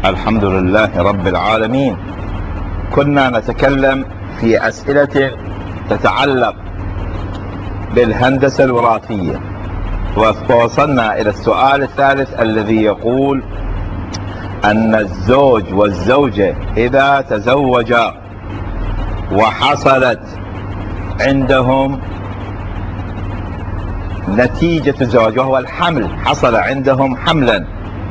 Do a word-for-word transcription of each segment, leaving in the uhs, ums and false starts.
الحمد لله رب العالمين. كنا نتكلم في أسئلة تتعلق بالهندسة الوراثية، ووصلنا إلى السؤال الثالث الذي يقول أن الزوج والزوجة إذا تزوجا وحصلت عندهم نتيجة الزواج وهو الحمل، حصل عندهم حملا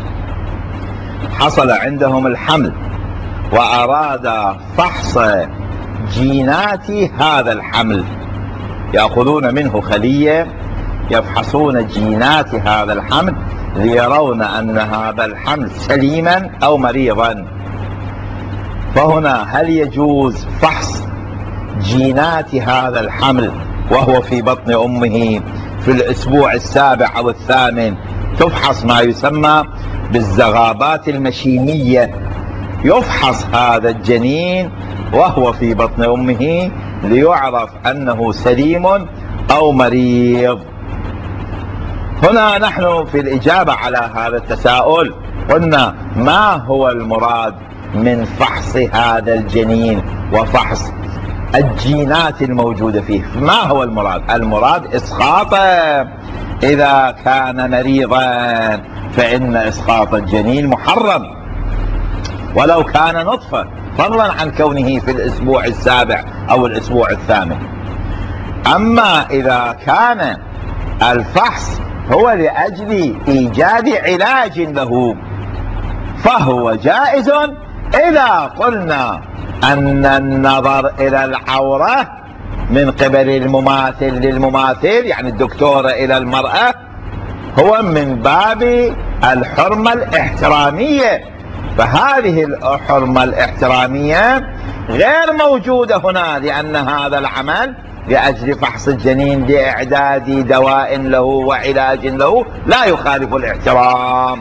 حصل عندهم الحمل وأراد فحص جينات هذا الحمل، يأخذون منه خلية يفحصون جينات هذا الحمل ليرون أن هذا الحمل سليما أو مريضا. فهنا هل يجوز فحص جينات هذا الحمل وهو في بطن أمه في الأسبوع السابع أو الثامن؟ تفحص ما يسمى بالزغابات المشيمية، يفحص هذا الجنين وهو في بطن أمه ليعرف أنه سليم أو مريض. هنا نحن في الإجابة على هذا التساؤل قلنا ما هو المراد من فحص هذا الجنين وفحص الجينات الموجودة فيه؟ ما هو المراد؟ المراد إسقاطه. إذا كان مريضا فإن إسقاط الجنين محرم ولو كان نطفة، فضلا عن كونه في الأسبوع السابع أو الأسبوع الثامن. أما إذا كان الفحص هو لأجل إيجاد علاج له فهو جائز إذا قلنا أن النظر إلى العورة من قبل المماثل للمماثل، يعني الدكتور إلى المرأة، هو من باب الحرمة الاحترامية، فهذه الحرمة الاحترامية غير موجودة هنا، لأن هذا العمل لأجل فحص الجنين لإعداد دواء له وعلاج له لا يخالف الاحترام.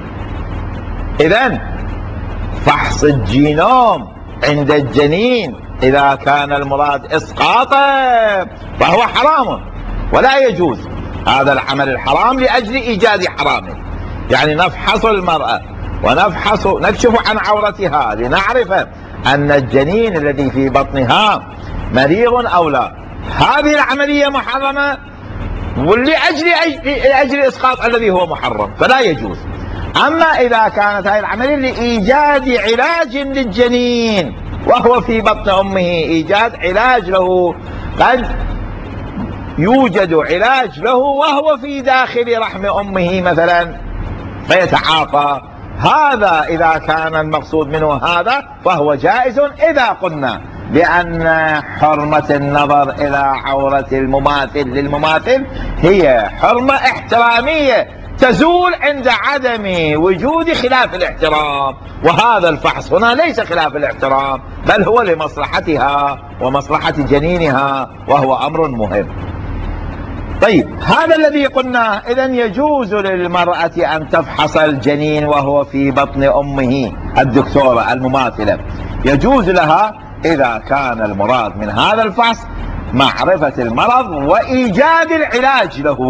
إذن فحص الجينوم عند الجنين إذا كان المراد إسقاطه فهو حرام ولا يجوز. هذا العمل الحرام لأجل إيجاد حرامه، يعني نفحص المرأة ونفحص نكشف عن عورتها لنعرف أن الجنين الذي في بطنها مريض أو لا. هذه العملية محرمة ولأجل أجل إسقاط الذي هو محرم فلا يجوز. أما إذا كانت هذه العملية لإيجاد علاج للجنين وهو في بطن أمه، إيجاد علاج له، قد يوجد علاج له وهو في داخل رحم أمه مثلا فيتعاطى، هذا إذا كان المقصود منه هذا فهو جائز إذا قلنا بأن حرمة النظر إلى عورة المماثل للمماثل هي حرمة احترامية تزول عند عدم وجود خلاف الاحترام، وهذا الفحص هنا ليس خلاف الاحترام بل هو لمصلحتها ومصلحة جنينها وهو أمر مهم. طيب، هذا الذي قلنا إذن يجوز للمرأة أن تفحص الجنين وهو في بطن أمه، الدكتورة المماثلة يجوز لها إذا كان المراد من هذا الفحص معرفة المرض وإيجاد العلاج له،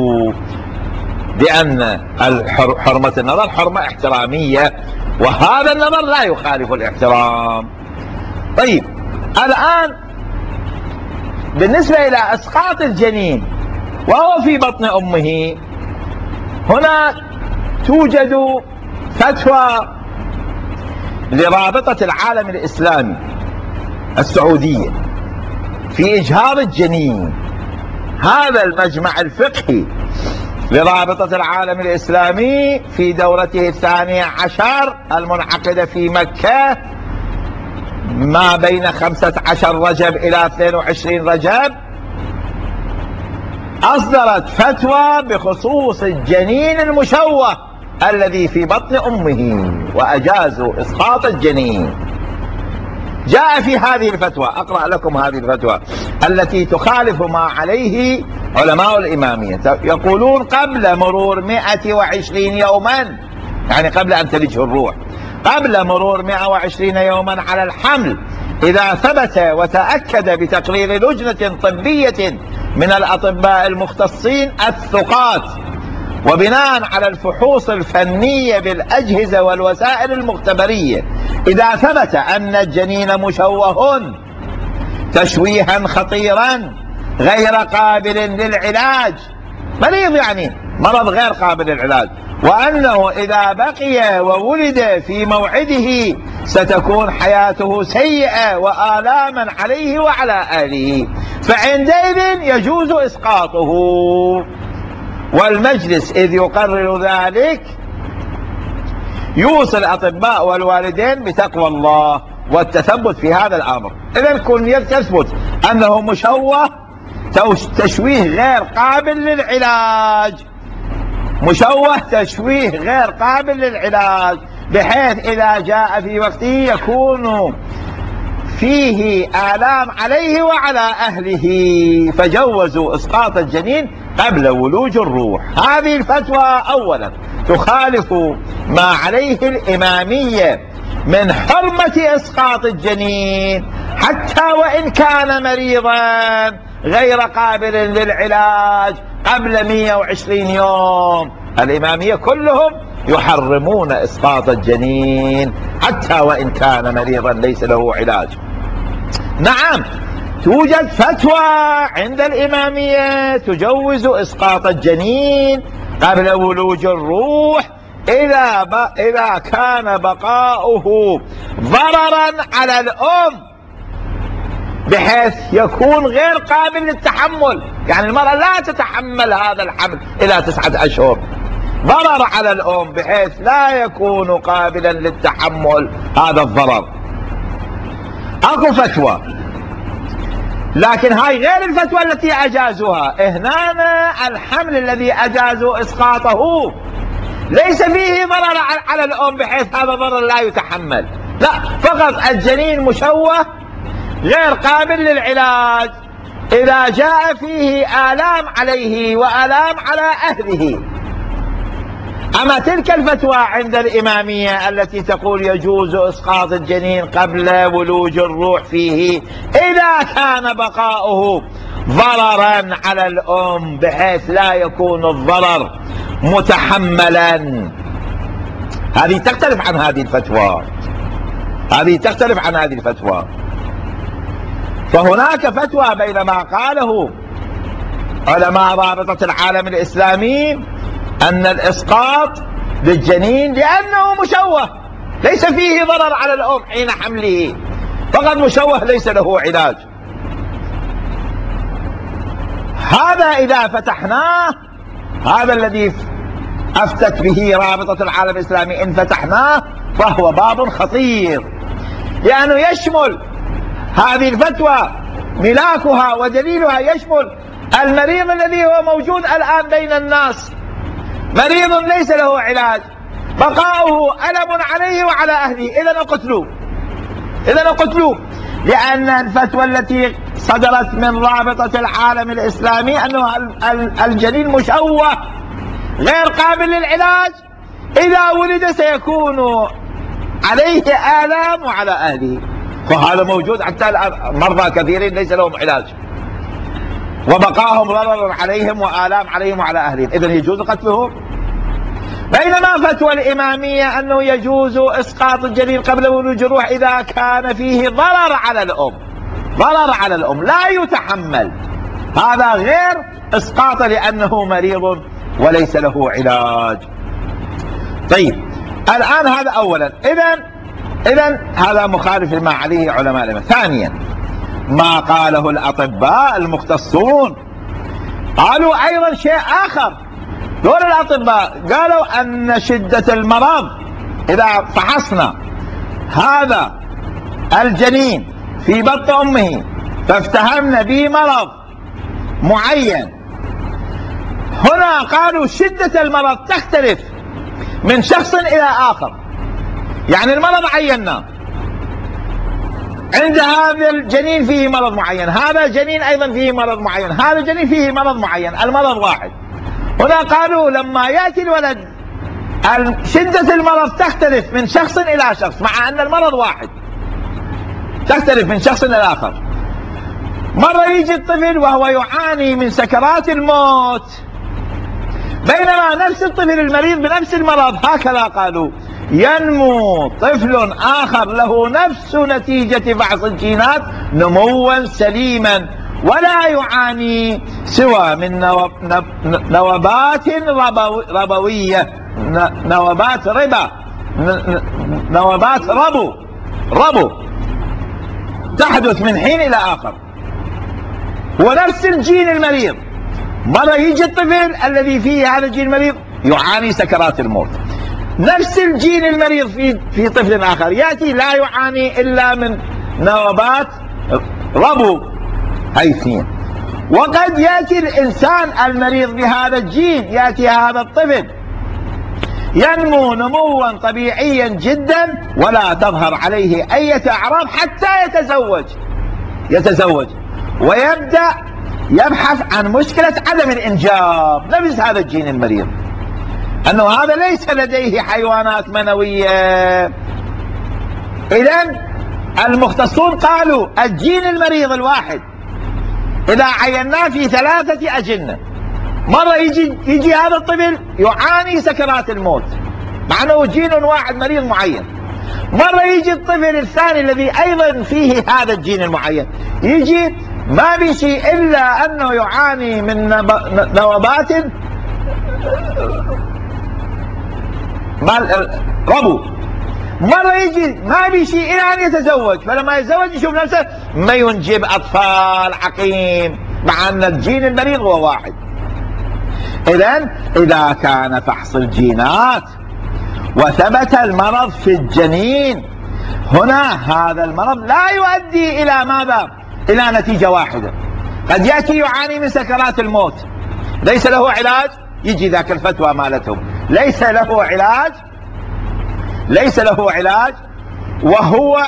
لأن حرمة النظر حرمة احترامية وهذا النظر لا يخالف الاحترام. طيب، الآن بالنسبة إلى إسقاط الجنين وهو في بطن أمه، هنا توجد فتوى لرابطة العالم الإسلامي السعودية في إجهاض الجنين. هذا المجمع الفقهي لرابطة العالم الإسلامي في دورته الثانية عشر المنعقدة في مكة ما بين خمسة عشر رجب إلى اثنين وعشرين رجب، أصدرت فتوى بخصوص الجنين المشوه الذي في بطن أمه وأجازوا إسقاط الجنين. جاء في هذه الفتوى، أقرأ لكم هذه الفتوى التي تخالف ما عليه علماء الإمامية. يقولون قبل مرور مئة وعشرين يوما، يعني قبل أن تلجه الروح، قبل مرور مئة وعشرين يوما على الحمل، إذا ثبت وتأكد بتقرير لجنة طبية من الأطباء المختصين الثقات وبناء على الفحوص الفنية بالأجهزة والوسائل المختبرية إذا ثبت أن الجنين مشوه تشويها خطيرا غير قابل للعلاج، مريض يعني مرض غير قابل للعلاج، وأنه إذا بقي وولد في موعده ستكون حياته سيئة وآلاما عليه وعلى أهله، فعندئذ يجوز إسقاطه. والمجلس إذ يقرر ذلك يوصي الأطباء والوالدين بتقوى الله والتثبت في هذا الأمر. إذا كن يثبت أنه مشوه تشويه غير قابل للعلاج، مشوه تشويه غير قابل للعلاج، بحيث إذا جاء في وقته يكون فيه آلام عليه وعلى أهله، فجوزوا إسقاط الجنين قبل ولوج الروح. هذه الفتوى أولا تخالف ما عليه الإمامية من حرمة إسقاط الجنين حتى وإن كان مريضا غير قابل للعلاج قبل مئة وعشرين يوم. الإمامية كلهم يحرمون إسقاط الجنين حتى وإن كان مريضا ليس له علاج. نعم، توجد فتوى عند الإمامية تجوز إسقاط الجنين قبل ولوج الروح إذا, ب... إذا كان بقاؤه ضررا على الأم بحيث يكون غير قابل للتحمل، يعني المرأة لا تتحمل هذا الحمل إلى تسعة أشهر، ضرر على الأم بحيث لا يكون قابلا للتحمل هذا الضرر. أكو فتوى، لكن هاي غير الفتوى التي أجازوها. هنا الحمل الذي أجازوا إسقاطه ليس فيه ضرر على الأم بحيث هذا ضرر لا يتحمل، لا، فقط الجنين مشوه غير قابل للعلاج إذا جاء فيه آلام عليه وآلام على أهله. أما تلك الفتوى عند الإمامية التي تقول يجوز إسقاط الجنين قبل ولوج الروح فيه إذا كان بقاؤه ضررا على الأم بحيث لا يكون الضرر متحملا، هذه تختلف عن هذه الفتوى، هذه تختلف عن هذه الفتوى. فهناك فتوى بين ما قاله علماء رابطة العالم الإسلامي أن الإسقاط للجنين لأنه مشوه ليس فيه ضرر على الأم حين حمله، فقط مشوه ليس له علاج. هذا إذا فتحناه، هذا الذي أفتت به رابطة العالم الإسلامي، إن فتحناه فهو باب خطير، لأنه يشمل هذه الفتوى ملاكها ودليلها يشمل المريض الذي هو موجود الآن بين الناس، مريض ليس له علاج، بقاؤه ألم عليه وعلى أهله، إذن اقتلوه، إذن اقتلوه، لأن الفتوى التي صدرت من رابطة العالم الإسلامي أنه الجنين مشوه غير قابل للعلاج، إذا ولد سيكون عليه آلام وعلى أهله، وهذا موجود حتى الآن، مرضى كثيرين ليس لهم علاج وبقاهم ضرر عليهم وآلام عليهم وعلى أهلهم، إذن يجوز قتلهم. بينما فتوى الإمامية أنه يجوز إسقاط الجنين قبل ولوج الروح إذا كان فيه ضرر على الأم، ضرر على الأم لا يتحمل، هذا غير إسقاط لأنه مريض وليس له علاج. طيب الآن هذا أولا، إذن إذن هذا مخالف لما عليه علماء الإمام. ثانيا ما قاله الأطباء المختصون، قالوا أيضا شيء آخر، دول الأطباء قالوا أن شدة المرض إذا فحصنا هذا الجنين في بطن أمه فافتهمنا به مرض معين، هنا قالوا شدة المرض تختلف من شخص إلى آخر، يعني المرض عيناه، عند هذا الجنين فيه مرض معين، هذا الجنين أيضا فيه مرض معين، هذا الجنين فيه مرض معين، المرض واحد. هنا قالوا لما يأتي الولد شدة المرض تختلف من شخص إلى شخص، مع أن المرض واحد تختلف من شخص إلى آخر. مرة يجي الطفل وهو يعاني من سكرات الموت بينما نفس الطفل المريض بنفس المرض هكذا قالوا ينمو طفل آخر له نفس نتيجة فحص الجينات نموا سليما ولا يعاني سوى من نوبات ربوية، نوبات ربا، نوبات ربو ربو تحدث من حين إلى آخر. ونفس الجين المريض، مرة يجي الطفل الذي فيه هذا الجين المريض يعاني سكرات الموت، نفس الجين المريض في في طفل آخر يأتي لا يعاني إلا من نوبات ربو هيثين. وقد يأتي الإنسان المريض بهذا الجين، يأتي هذا الطفل ينمو نموا طبيعيا جدا ولا تظهر عليه أي أعراض حتى يتزوج يتزوج ويبدأ يبحث عن مشكلة عدم الإنجاب. نفس هذا الجين المريض أنه هذا ليس لديه حيوانات منوية. إذن المختصون قالوا الجين المريض الواحد إذا عيناه في ثلاثة أجنة، مرة يجي يجي هذا الطفل يعاني سكرات الموت مع أنه جين واحد مريض معين، مرة يجي الطفل الثاني الذي أيضا فيه هذا الجين المعين يجي ما بشيء إلا أنه يعاني من نوبات ربو، مرة يجي ما بشيء إلا أن يتزوج، فلما يتزوج يشوف نفسه ما ينجب أطفال عقيم مع أن الجين المريض هو واحد. إذن إذا كان فحص الجينات وثبت المرض في الجنين، هنا هذا المرض لا يؤدي إلى ماذا؟ إلى نتيجة واحدة. قد يأتي يعاني من سكرات الموت ليس له علاج، يجي ذاك الفتوى مالتهم ليس له علاج ليس له علاج وهو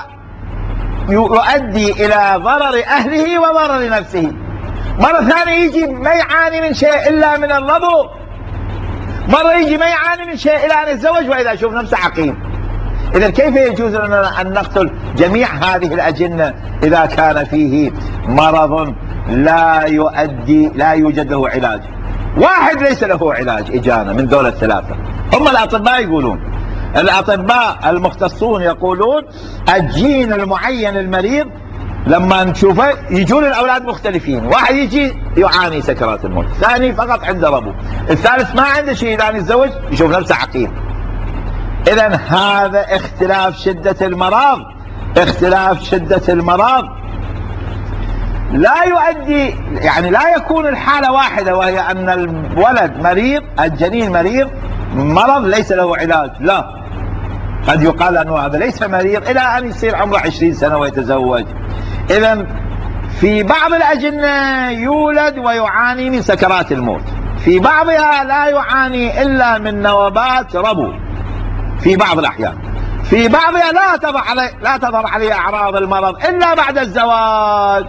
يؤدي إلى ضرر أهله وضرر نفسه. مرة ثانية يجي ما يعاني من شيء إلا من الربو، مرة يجي ما يعاني من شيء إلا أن يتزوج وإذا يشوف نفسه عقيم. إذا كيف يجوز لنا أن نقتل جميع هذه الأجنة إذا كان فيه مرض لا يؤدي لا يوجد له علاج؟ واحد ليس له علاج إجانا من دولة الثلاثة، هم الأطباء يقولون، الأطباء المختصون يقولون الجين المعين المريض لما نشوفه يجون الأولاد مختلفين، واحد يجي يعاني سكرات الموت، ثاني فقط عنده ربو، الثالث ما عنده شيء الآن يتزوج يشوف نفسه عقيم. إذن هذا اختلاف شدة المرض، اختلاف شدة المرض لا يؤدي، يعني لا يكون الحالة واحدة وهي أن الولد مريض، الجنين مريض مرض ليس له علاج، لا، قد يقال أنه هذا ليس مريض إلى أن يصير عمره عشرين سنة ويتزوج. إذن في بعض الأجنة يولد ويعاني من سكرات الموت، في بعضها لا يعاني إلا من نوبات ربو في بعض الأحيان، في بعضها لا تظهر عليه لا تظهر عليه أعراض المرض إلا بعد الزواج.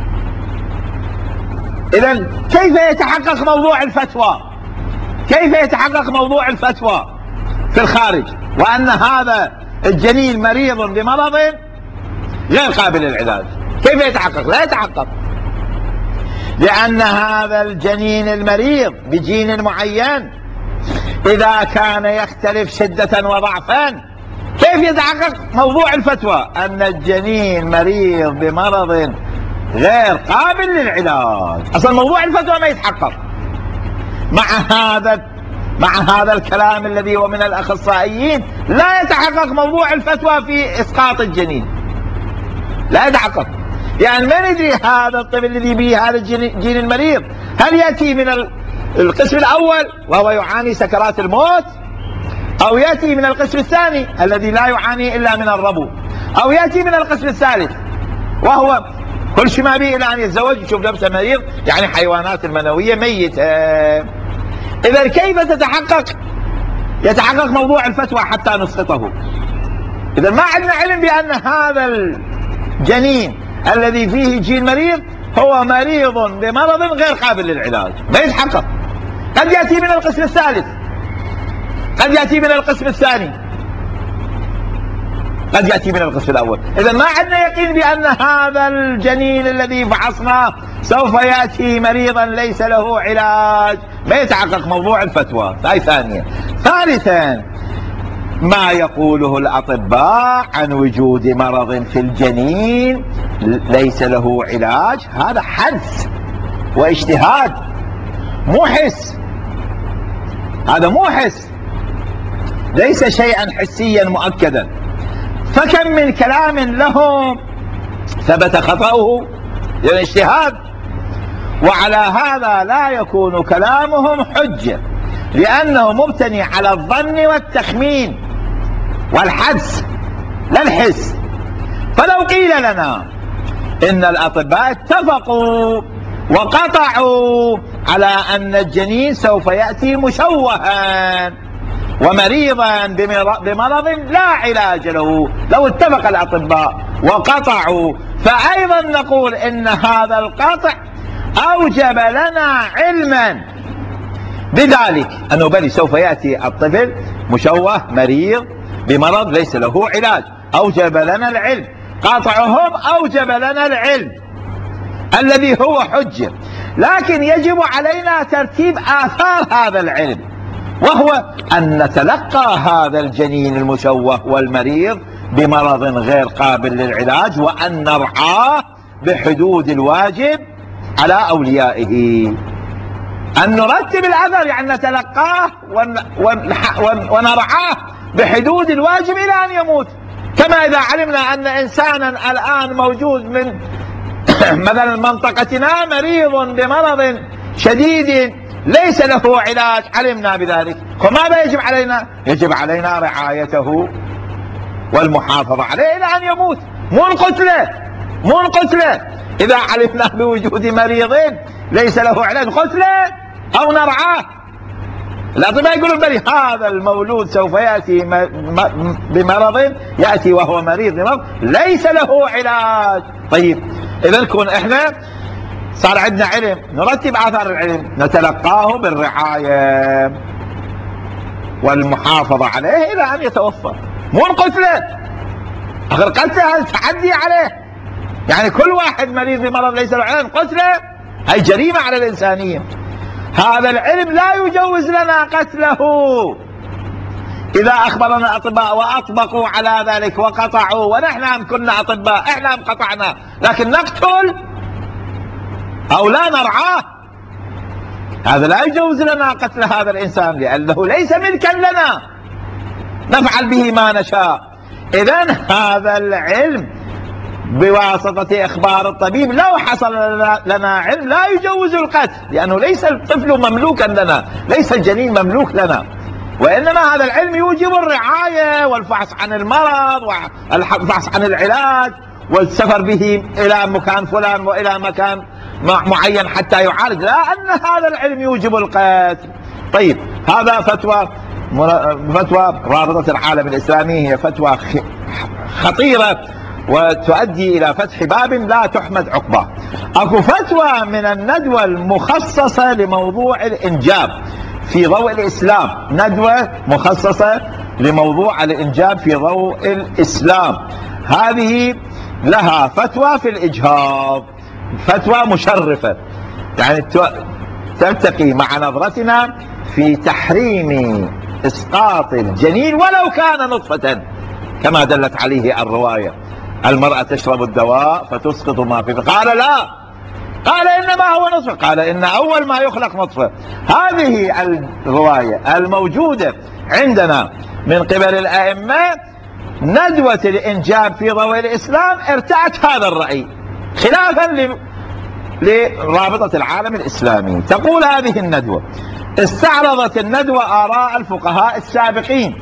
إذن كيف يتحقق موضوع الفتوى؟ كيف يتحقق موضوع الفتوى في الخارج وأن هذا الجنين مريض بمرض غير قابل للعلاج؟ كيف يتحقق؟ لا يتحقق، لأن هذا الجنين المريض بجين معين إذا كان يختلف شدة وضعفا، كيف يتحقق موضوع الفتوى أن الجنين مريض بمرض غير قابل للعلاج؟ أصلا موضوع الفتوى ما يتحقق مع هذا مع هذا الكلام الذي هو من الأخصائيين. لا يتحقق موضوع الفتوى في إسقاط الجنين، لا يتحقق. يعني ما ندري هذا الطفل الذي به هذا الجين المريض هل يأتي من القسم الأول وهو يعاني سكرات الموت، أو يأتي من القسم الثاني الذي لا يعاني إلا من الربو، أو يأتي من القسم الثالث وهو كل شيء ما به إلا أن يتزوج يشوف نفسه مريض، يعني حيوانات المنوية ميتة. إذا كيف تتحقق يتحقق موضوع الفتوى حتى نسقطه؟ إذا ما عندنا علم بأن هذا الجنين الذي فيه جين مريض هو مريض بمرض غير قابل للعلاج، ما يتحقق. قد يأتي من القسم الثالث، قد يأتي من القسم الثاني، قد يأتي من القسم الأول. إذا ما عندنا يقين بأن هذا الجنين الذي فحصناه سوف يأتي مريضا ليس له علاج، ما يتحقق موضوع الفتوى. هاي ثانية. ثالثا، ما يقوله الأطباء عن وجود مرض في الجنين ليس له علاج، هذا حدس واجتهاد، مو حس. هذا مو حس، ليس شيئا حسيا مؤكدا. فكم من كلام لهم ثبت خطأه للاجتهاد، وعلى هذا لا يكون كلامهم حجة، لأنه مبتني على الظن والتخمين والحدس لا الحس. فلو قيل لنا إن الأطباء اتفقوا وقطعوا على أن الجنين سوف يأتي مشوها ومريضا بمرض لا علاج له، لو اتفق الأطباء وقطعوا، فأيضا نقول إن هذا القطع أوجب لنا علما بذلك، أنه بل سوف يأتي الطفل مشوه مريض بمرض ليس له علاج. أوجب لنا العلم، قطعهم أوجب لنا العلم الذي هو حجة. لكن يجب علينا ترتيب آثار هذا العلم، وهو أن نتلقى هذا الجنين المشوه والمريض بمرض غير قابل للعلاج، وأن نرعاه بحدود الواجب على أوليائه. أن نرتب الأثر يعني نتلقاه ونرعاه بحدود الواجب إلى أن يموت. كما إذا علمنا أن إنسانا الآن موجود من مثلا منطقتنا مريض بمرض شديد ليس له علاج، علمنا بذلك، فماذا يجب علينا؟ يجب علينا رعايته والمحافظة عليه إلى أن يموت، مو نقتله مو نقتله إذا علمنا بوجود مريض ليس له علاج، قتله أو نرعاه. الأطباء يقولون بلي هذا المولود سوف يأتي بمرض، يأتي وهو مريض بمرض ليس له علاج. طيب إذا نكون إحنا صار عندنا علم، نرتب آثار العلم، نتلقاه بالرعاية والمحافظة عليه إلى أن يتوفى، مو نقتله. آخر قتله تعدي عليه، يعني كل واحد مريض بمرض ليس له علاج قتله، هي جريمة على الإنسانية. هذا العلم لا يجوز لنا قتله. إذا أخبرنا الأطباء وأطبقوا على ذلك وقطعوا، ونحن كنا أطباء إحنا قطعنا، لكن نقتل أو لا نرعاه، هذا لا يجوز لنا قتل هذا الإنسان، لأنه ليس ملكا لنا نفعل به ما نشاء. إذن هذا العلم بواسطة إخبار الطبيب، لو حصل لنا علم لا يجوز القتل، لأنه ليس الطفل مملوكا لنا، ليس الجنين مملوك لنا، وإنما هذا العلم يوجب الرعاية والفحص عن المرض والفحص عن العلاج والسفر به إلى مكان فلان وإلى مكان معين حتى يعالج، لا أن هذا العلم يوجب القتل. طيب هذا فتوى فتوى رابطة العالم الإسلامي، هي فتوى خطيرة وتؤدي إلى فتح باب لا تحمد عقباه. أكو فتوى من الندوة المخصصة لموضوع الإنجاب في ضوء الإسلام، ندوة مخصصة لموضوع الإنجاب في ضوء الإسلام، هذه لها فتوى في الإجهاض، فتوى مشرفة، يعني تلتقي مع نظرتنا في تحريم إسقاط الجنين ولو كان نطفة، كما دلت عليه الرواية. المرأة تشرب الدواء فتسقط ما فيه، قال لا، قال إنما هو نطفة، قال إن أول ما يخلق نطفة. هذه الرواية الموجودة عندنا من قبل الأئمة، ندوة الإنجاب في ضوء الإسلام ارتأت هذا الرأي خلافا لرابطة العالم الإسلامي. تقول هذه الندوة: استعرضت الندوة آراء الفقهاء السابقين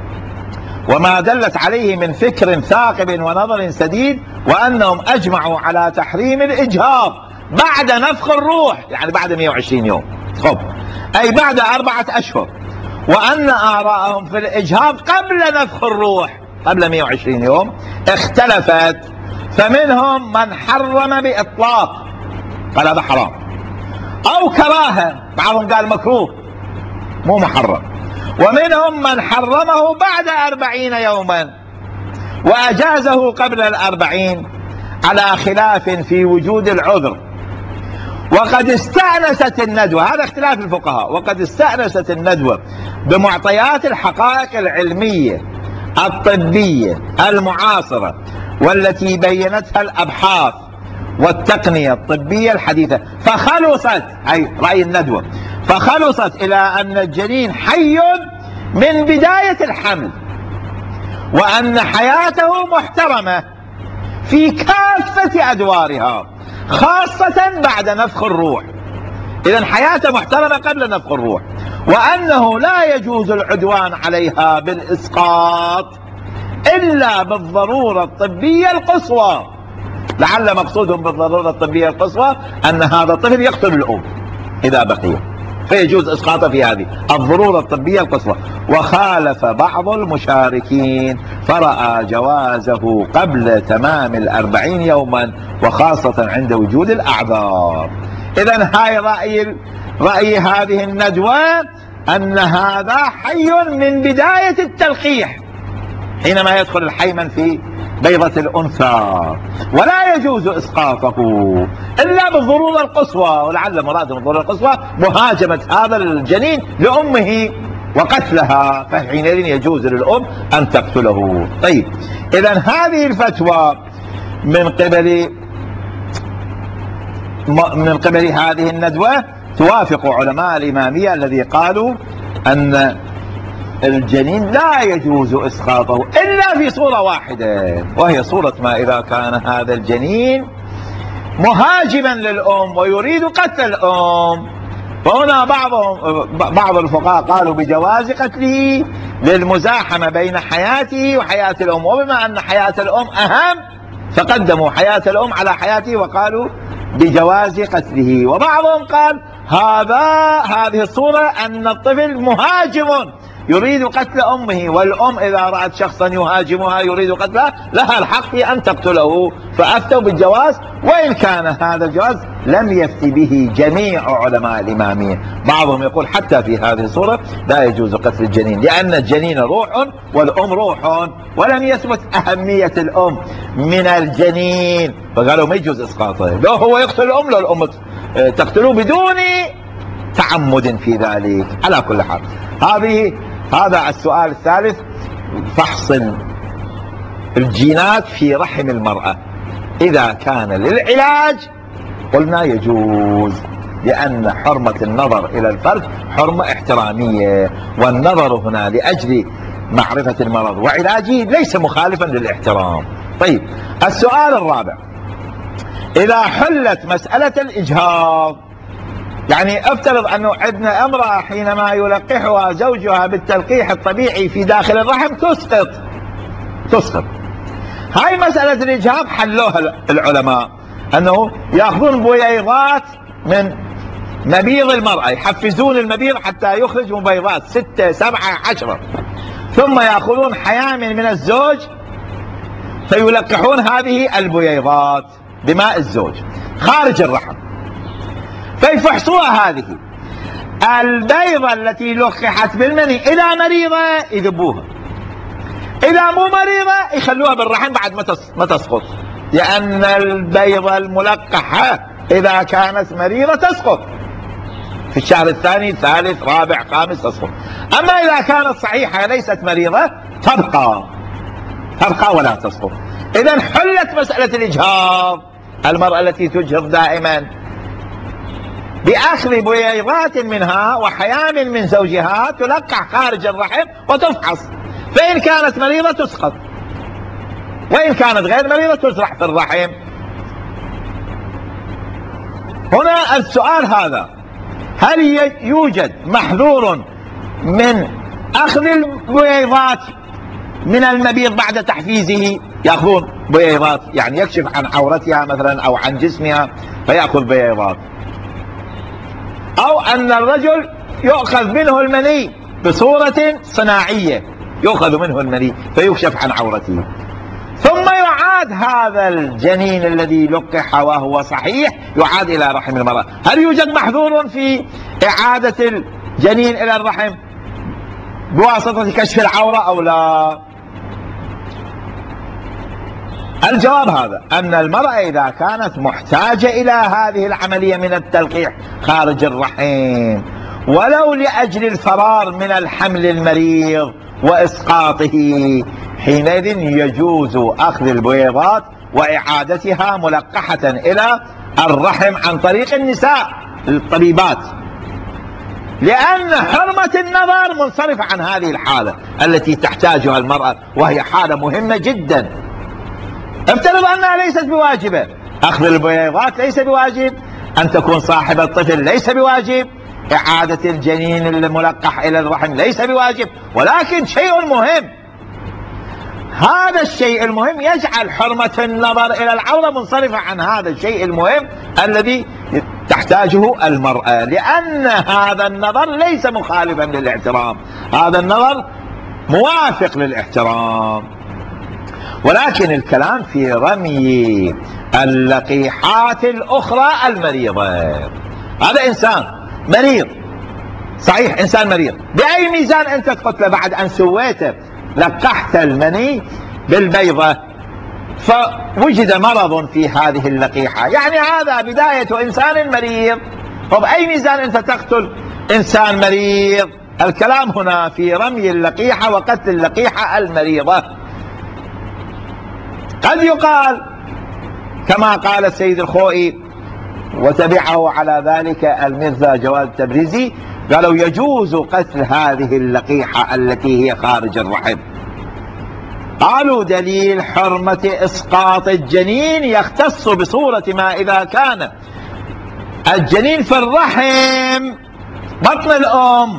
وما دلت عليه من فكر ثاقب ونظر سديد، وأنهم أجمعوا على تحريم الإجهاض بعد نفخ الروح، يعني بعد مئة وعشرين يوم، خب أي بعد أربعة أشهر، وأن آراءهم في الإجهاض قبل نفخ الروح قبل مئة وعشرين يوم اختلفت، فمنهم من حرم بإطلاق، قال هذا حرام، أو كراهة، بعضهم قال مكروه مو محرم، ومنهم من حرمه بعد أربعين يوما، وأجازه قبل الأربعين على خلاف في وجود العذر. وقد استأنست الندوة، هذا اختلاف الفقهاء، وقد استأنست الندوة بمعطيات الحقائق العلمية الطبية المعاصرة والتي بينتها الأبحاث والتقنية الطبية الحديثة، فخلصت، أي رأي الندوة، فخلصت إلى أن الجنين حي من بداية الحمل، وأن حياته محترمة في كافة أدوارها خاصة بعد نفخ الروح. إذن حياته محترمة قبل نفخ الروح، وأنه لا يجوز العدوان عليها بالإسقاط إلا بالضرورة الطبية القصوى. لعل مقصودهم بالضرورة الطبية القصوى أن هذا الطفل يقتل الأم إذا بقي، فيجوز إسقاطه في هذه الضرورة الطبية القصوى. وخالف بعض المشاركين فرأى جوازه قبل تمام الأربعين يوما، وخاصة عند وجود الأعذار. إذن هاي رأي رأي هذه الندوة، أن هذا حي من بداية التلقيح حينما يدخل الحيمن في بيضة الأنثى، ولا يجوز إسقاطه إلا بالضرورة القصوى. ولعل مراد الضرورة القصوى مهاجمة هذا الجنين لأمه وقتلها، فحينئذ يجوز للأم أن تقتله. طيب، إذن هذه الفتوى من قبل من قبل هذه الندوة توافق علماء الإمامية الذي قالوا أن الجنين لا يجوز إسقاطه إلا في صورة واحدة، وهي صورة ما إذا كان هذا الجنين مهاجما للأم ويريد قتل الأم. فهنا بعضهم بعض الفقهاء قالوا بجواز قتله للمزاحمة بين حياته وحياة الأم، وبما أن حياة الأم أهم فقدموا حياة الأم على حياته وقالوا بجواز قتله. وبعضهم قال هذا هذه الصورة أن الطفل مهاجم يريد قتل أمه، والأم إذا رأت شخصا يهاجمها يريد قتلها لها الحق في أن تقتله، فأفتوا بالجواز، وإن كان هذا الجواز لم يفتي به جميع علماء الإمامية. بعضهم يقول حتى في هذه الصورة لا يجوز قتل الجنين، لأن الجنين روح والأم روح، ولم يثبت أهمية الأم من الجنين، فقالوا ما يجوز إسقاطه، لو هو يقتل الأم لو الأم تقتله بدون تعمد في ذلك. على كل حال، هذه هذا السؤال الثالث، فحص الجينات في رحم المرأة إذا كان للعلاج قلنا يجوز، لأن حرمة النظر إلى الفرد حرمة احترامية، والنظر هنا لأجل معرفة المرض وعلاجه ليس مخالفا للاحترام. طيب، السؤال الرابع، إذا حلت مسألة الإجهاض، يعني افترض أنه عندنا امرأة حينما يلقحها زوجها بالتلقيح الطبيعي في داخل الرحم تسقط تسقط هاي مسألة الإجهاض حلوها العلماء، أنه يأخذون بويضات من مبيض المرأة، يحفزون المبيض حتى يخرج مبيضات ستة سبعة عشرة، ثم يأخذون حيامل من الزوج فيلقحون هذه البويضات بماء الزوج خارج الرحم، فيفحصوها هذه البيضة التي لقحت بالمني، إذا مريضة يذبوها، إذا مو مريضة يخلوها بالرحم بعد ما تسقط، لأن البيضة الملقحة إذا كانت مريضة تسقط في الشهر الثاني الثالث رابع خامس تسقط. أما إذا كانت صحيحة ليست مريضة تبقى تبقى ولا تسقط. إذن حلت مسألة الإجهاض، المرأة التي تجهض دائما بأخذ بويضات منها وحيامل من زوجها تلقح خارج الرحم وتفحص، فإن كانت مريضة تسقط، وإن كانت غير مريضة تزرع في الرحم. هنا السؤال هذا، هل يوجد محذور من أخذ البويضات من المبيض بعد تحفيزه؟ يأخذون بويضات، يعني يكشف عن عورتها مثلا أو عن جسمها فيأخذ بويضات، أو أن الرجل يؤخذ منه المني بصورة صناعية، يؤخذ منه المني فيكشف عن عورته، ثم يعاد هذا الجنين الذي لقح وهو صحيح يعاد إلى رحم المرأة. هل يوجد محذور في إعادة الجنين إلى الرحم بواسطة كشف العورة أو لا؟ الجواب هذا، أن المرأة إذا كانت محتاجة إلى هذه العملية من التلقيح خارج الرحم ولو لأجل الفرار من الحمل المريض وإسقاطه، حينئذ يجوز أخذ البويضات وإعادتها ملقحة إلى الرحم عن طريق النساء الطبيبات، لأن حرمة النظر منصرفة عن هذه الحالة التي تحتاجها المرأة، وهي حالة مهمة جدا. افترض أنها ليست بواجبة، أخذ البويضات ليس بواجب، أن تكون صاحبة طفل ليس بواجب، إعادة الجنين الملقح إلى الرحم ليس بواجب، ولكن شيء مهم، هذا الشيء المهم يجعل حرمة النظر إلى العورة منصرفة عن هذا الشيء المهم الذي تحتاجه المرأة، لأن هذا النظر ليس مخالفا للاحترام، هذا النظر موافق للاحترام. ولكن الكلام في رمي اللقيحات الأخرى المريضة. هذا إنسان مريض، صحيح إنسان مريض، بأي ميزان أنت تقتله بعد أن سويته لقحت المني بالبيضة فوجد مرض في هذه اللقيحة، يعني هذا بداية إنسان مريض، وبأي ميزان أنت تقتل إنسان مريض؟ الكلام هنا في رمي اللقيحة وقتل اللقيحة المريضة. قد يقال كما قال السيد الخوئي وتبعه على ذلك المرزا جواد التبريزي، قالوا يجوز قتل هذه اللقيحة التي هي خارج الرحم. قالوا دليل حرمة إسقاط الجنين يختص بصورة ما إذا كان الجنين في الرحم بطن الأم،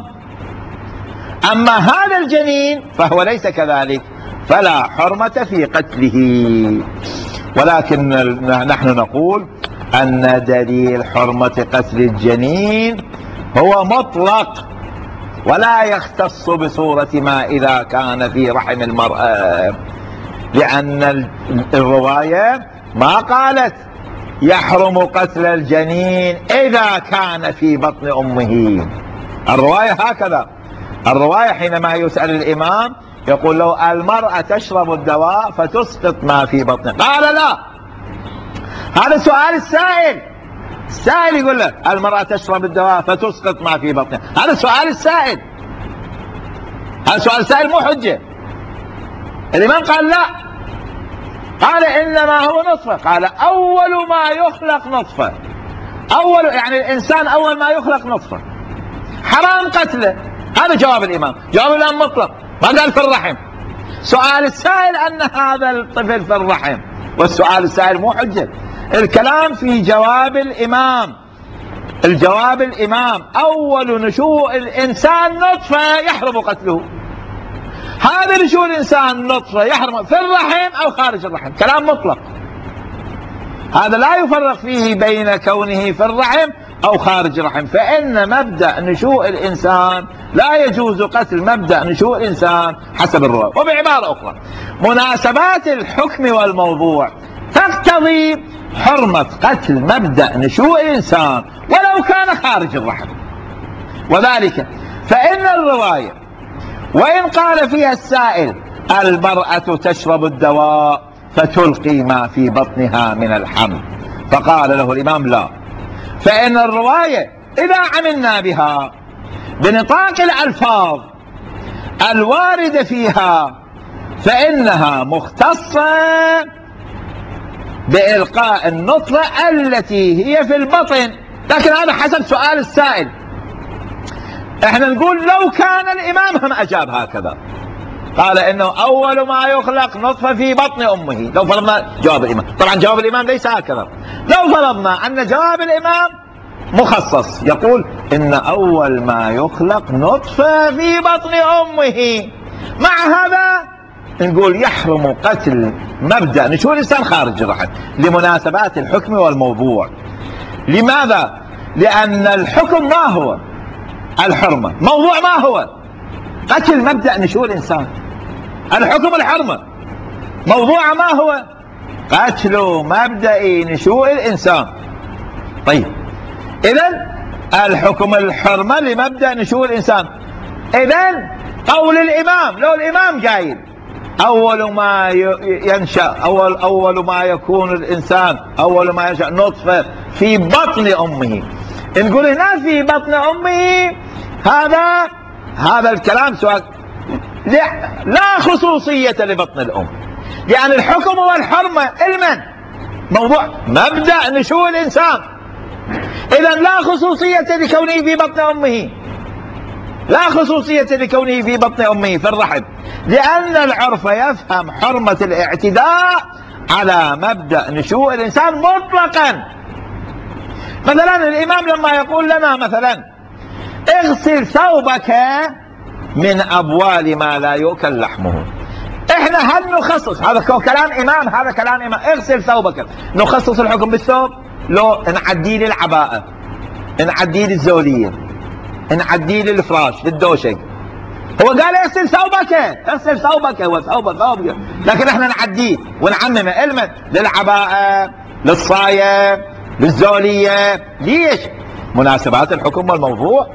أما هذا الجنين فهو ليس كذلك فلا حرمة في قتله. ولكن نحن نقول أن دليل حرمة قتل الجنين هو مطلق ولا يختص بصورة ما إذا كان في رحم المرأة، لأن الرواية ما قالت يحرم قتل الجنين إذا كان في بطن أمه، الرواية هكذا، الرواية حينما يسأل الإمام يقول له المرأة تشرب الدواء فتسقط ما في بطنها، قال لا، هذا سؤال السائل، السائل يقول له المرأة تشرب الدواء فتسقط ما في بطنها، هذا سؤال السائل، هذا سؤال السائل مو حجة. الإمام قال لا، قال إنما هو نطفة، قال أول ما يخلق نطفة، أول يعني الإنسان أول ما يخلق نطفة حرام قتله، هذا جواب الإمام، جواب الإمام مطلق، ما قال في الرحم. سؤال السائل أن هذا الطفل في الرحم، والسؤال السائل مو حجة، الكلام في جواب الإمام، الجواب الإمام أول نشوء الإنسان نطفة يحرم قتله، هذا نشوء الإنسان نطفة يحرم في الرحم أو خارج الرحم، كلام مطلق، هذا لا يفرق فيه بين كونه في الرحم أو خارج الرحم، فإن مبدأ نشوء الإنسان لا يجوز قتل مبدأ نشوء الإنسان حسب الرواية. وبعبارة أخرى مناسبات الحكم والموضوع تقتضي حرمة قتل مبدأ نشوء الإنسان ولو كان خارج الرحم، وذلك فإن الرواية وإن قال فيها السائل المرأة تشرب الدواء فتلقي ما في بطنها من الحمل، فقال له الإمام لا، فإن الرواية إذا عملنا بها بنطاق الألفاظ الواردة فيها فإنها مختصة بإلقاء النطفة التي هي في البطن، لكن هذا حسب سؤال السائل، احنا نقول لو كان الإمام هم أجاب هكذا، قال إنه أول ما يخلق نطفة في بطن أمه، لو فرضنا جواب الإمام، طبعا جواب الإمام ليس هكذا، لو فرضنا أن جواب الإمام مخصص يقول إن أول ما يخلق نطفة في بطن أمه، مع هذا نقول يحرم قتل مبدأ نشوء الإنسان خارج الرحم لمناسبات الحكم والموضوع. لماذا؟ لأن الحكم ما هو الحرمة، موضوع ما هو قتل مبدأ نشوء الإنسان، الحكم الحرمة، موضوع ما هو قتل مبدأ نشوء الإنسان. طيب إذن الحكم الحرمة لمبدأ نشوء الإنسان، إذن قول الإمام، لو الإمام قايل أول ما ينشأ أول أول ما يكون الإنسان أول ما ينشأ نطفة في بطن أمه. نقول هنا في بطن أمه، هذا هذا الكلام سؤال لا خصوصية لبطن الأم، يعني الحكم والحرمة المن موضوع مبدأ نشوء الإنسان. إذا لا خصوصية لكونه في بطن أمه، لا خصوصية لكونه في بطن أمه في الرحم، لأن العرف يفهم حرمة الاعتداء على مبدأ نشوء الإنسان مطلقا. مثلا الإمام لما يقول لنا مثلا اغسل ثوبك من أبوال ما لا يؤكل لحمه، احنا هل نخصص هذا كلام إمام؟ هذا كلام إمام، اغسل ثوبك، نخصص الحكم بالثوب؟ لو نعدي للعباءة، نعدي للزولية، نعدي للفراش للدوشة. هو قال اغسل ثوبك، اغسل ثوبك وثوب ثوبك، لكن احنا نعديه ونعممه علما للعباءة، للصاية، للزولية. ليش؟ مناسبات الحكم والموضوع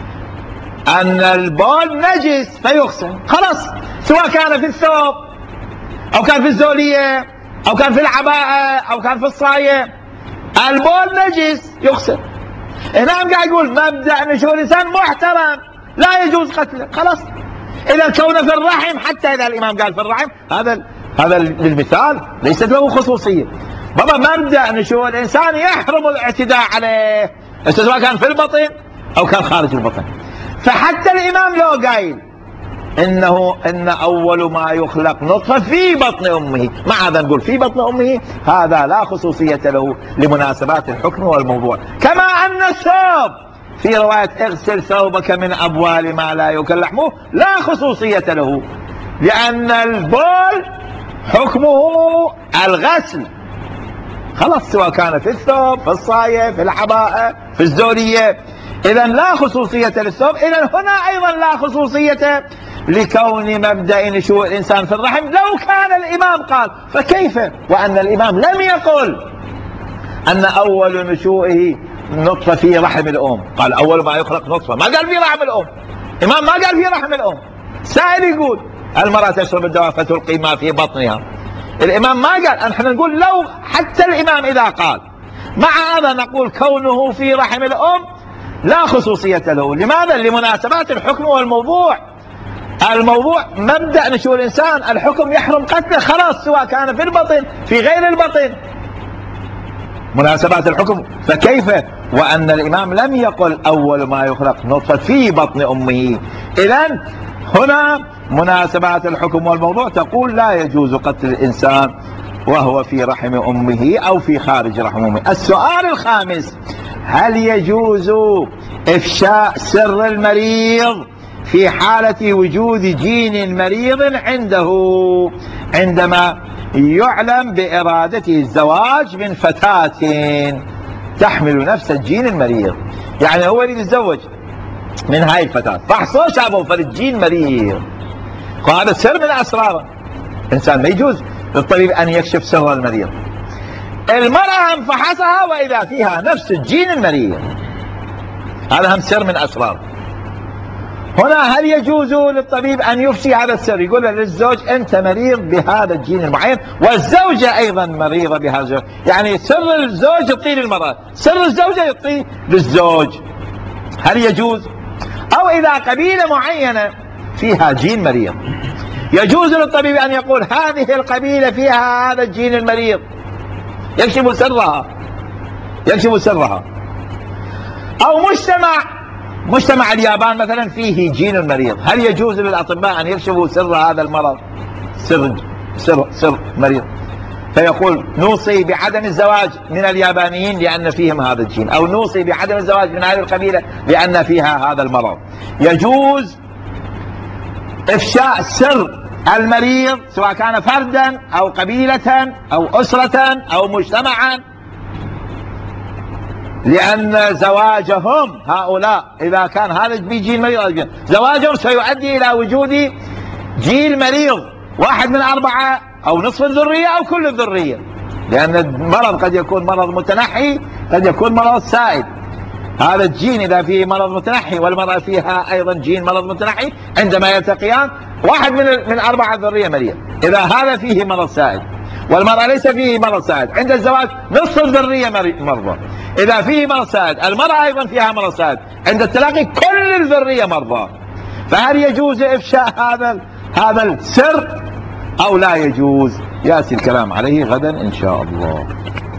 أن البول نجس فيغسل، خلاص، سواء كان في الثوب أو كان في الزولية أو كان في العباءة أو كان في الصاية، البول نجس يغسل. هنا قاعد يقول مبدأ نشوء الإنسان محترم لا يجوز قتله، خلاص. إذا كونه في الرحم، حتى إذا الإمام قال في الرحم، هذا هذا للمثال ليست له خصوصية. بابا مبدأ نشوء الإنسان يحرم الاعتداء عليه سواء كان في البطن أو كان خارج البطن. فحتى الإمام لو قايل إنه إن أول ما يخلق نطفة في بطن أمه، مع هذا نقول في بطن أمه، هذا لا خصوصية له لمناسبات الحكم والموضوع. كما أن الثوب في رواية اغسل ثوبك من أبوال ما لا يؤكل لحمه لا خصوصية له، لأن البول حكمه الغسل، خلاص، سواء كان في الثوب، في الصاية، في العباءة، في الزولية. إذا لا خصوصية للثوب. إذا هنا أيضا لا خصوصية لكون مبدأ نشوء الإنسان في الرحم. لو كان الإمام قال فكيف وأن الإمام لم يقل أن أول نشوئه نطفة في رحم الأم، قال أول ما يخلق نطفة، ما قال في رحم الأم. الإمام ما قال في رحم الأم. سائل يقول المرأة تشرب الدواء فتلقي ما في بطنها، الإمام ما قال. نحن نقول لو حتى الإمام إذا قال، مع هذا نقول كونه في رحم الأم لا خصوصية له. لماذا؟ لمناسبات الحكم والموضوع. الموضوع مبدأ نشوء الإنسان، الحكم يحرم قتله، خلاص، سواء كان في البطن في غير البطن، مناسبات الحكم. فكيف وأن الإمام لم يقل أول ما يخلق نطفة في بطن أمه؟ إذن هنا مناسبات الحكم والموضوع تقول لا يجوز قتل الإنسان وهو في رحم أمه أو في خارج رحم أمه. السؤال الخامس: هل يجوز إفشاء سر المريض في حالة وجود جين مريض عنده عندما يعلم بإرادته الزواج من فتاة تحمل نفس الجين المريض؟ يعني هو يريد يتزوج من هاي الفتاة، فحصوا شافوا فالجين مريض، وهذا سر من أسراره. الإنسان ما يجوز للطبيب أن يكشف سر المريض. المرأة هم فحصها وإذا فيها نفس الجين المريض، هذا هم سر من أسرار. هنا هل يجوز للطبيب أن يفشي هذا السر؟ يقول للزوج أنت مريض بهذا الجين المعين، والزوجة أيضا مريضة بهذا الجين. يعني سر الزوج يعطيه للمرأة، سر الزوجة يعطيه للزوج. هل يجوز؟ أو إذا قبيلة معينة فيها جين مريض، يجوز للطبيب أن يقول هذه القبيلة فيها هذا الجين المريض، يكشف سرها يكشف سرها. أو مجتمع مجتمع اليابان مثلا فيه جين مريض، هل يجوز للأطباء أن يكشفوا سر هذا المرض، سر سر سر مريض، فيقول نوصي بعدم الزواج من اليابانيين لأن فيهم هذا الجين، أو نوصي بعدم الزواج من هذه القبيلة لأن فيها هذا المرض؟ يجوز إفشاء سر المريض سواء كان فردا أو قبيلة أو أسرة أو مجتمعا، لأن زواجهم هؤلاء إذا كان هذا جيل مريض، زواجهم سيؤدي إلى وجود جيل مريض، واحد من أربعة أو نصف الذرية أو كل الذرية، لأن المرض قد يكون مرض متنحي، قد يكون مرض سائد. هذا الجين إذا فيه مرض متنحي والمرأة فيها أيضا جين مرض متنحي، عندما يلتقيان واحد من من أربعة ذرية مريض، إذا هذا فيه مرض سائد والمرأة ليس فيه مرض سائد، عند الزواج نصف الذرية مرضى. إذا فيه مرض سائد المرأة أيضا فيها مرض سائد، عند التلاقي كل الذرية مرضى. فهل يجوز إفشاء هذا هذا السر أو لا يجوز؟ يأتي الكلام عليه غدا إن شاء الله.